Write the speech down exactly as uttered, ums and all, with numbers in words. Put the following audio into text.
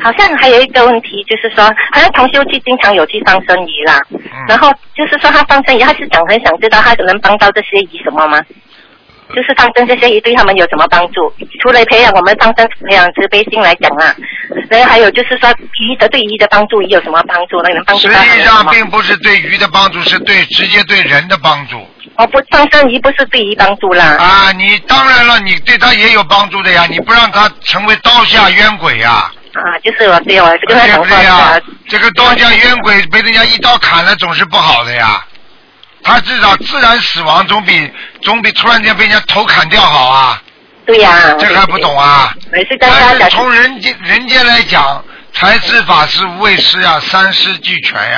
好像还有一个问题，就是说，好像同修去经常有去放生鱼啦，嗯、然后就是说他放生鱼，他是想很想知道他能帮到这些鱼什么吗？就是放生这些鱼对他们有什么帮助？除了培养我们放生培养慈悲心来讲啊，然后还有就是说鱼的对鱼的帮助有什么帮助？能帮助到他们？ 实际上并不是对鱼的帮助，是对直接对人的帮助。 哦，不，放生鱼不是对鱼帮助啦。 啊，你当然了，你对他也有帮助的呀，你不让他成为刀下冤鬼呀。 啊，就是我对我跟他讲话呀，这个刀下冤鬼被人家一刀砍了，总是不好的呀。他至少自然死亡总比总比突然间被人家头砍掉好啊。 对呀、啊。 这还不懂啊？ 没事， 但是从人间人间来讲，财施法施无畏施呀，三施俱全呀。